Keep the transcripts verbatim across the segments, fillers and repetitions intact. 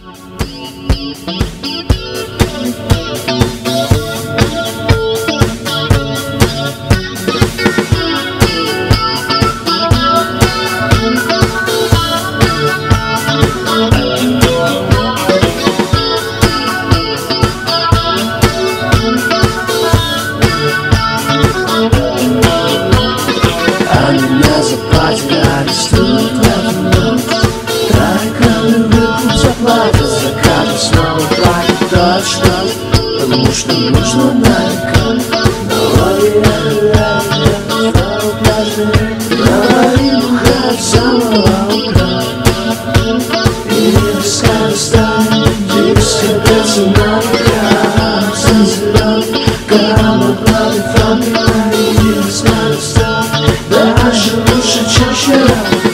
Арестуют в эту ночь. Тройками выкуп заплатят, закаты снова платят дождь, потому что нужно намекать. Мелодия снова пляжи, говори, бухать с самого утра. И висками станет дискотеться на руках. Сын зеленый, гамма, платы, фабрика. И висками станет даже лучше, чем вчера.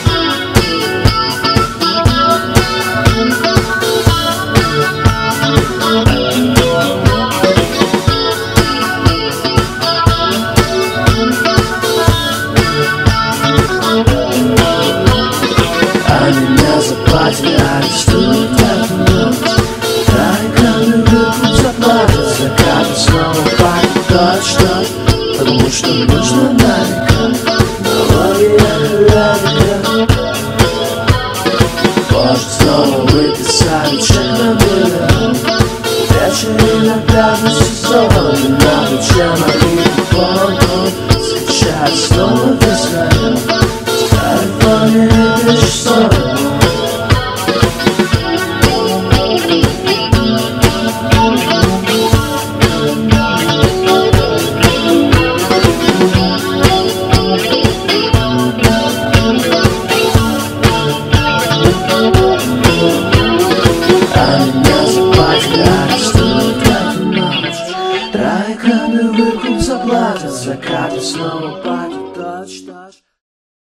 Они меня заплатили, арестуют в эту ночь. Тройками выкуп заплатят, закаты снова пахнет дождь, потому что нужно намекать. Мелодия лирика. Может, снова выписали чек на миллион. Вечер иногда на сезон, и на плече набитый понтон. Сейчас снова весь район. Калифорния тысяча сорок. Тройками выкуп заплатят, закаты снова падают дождь.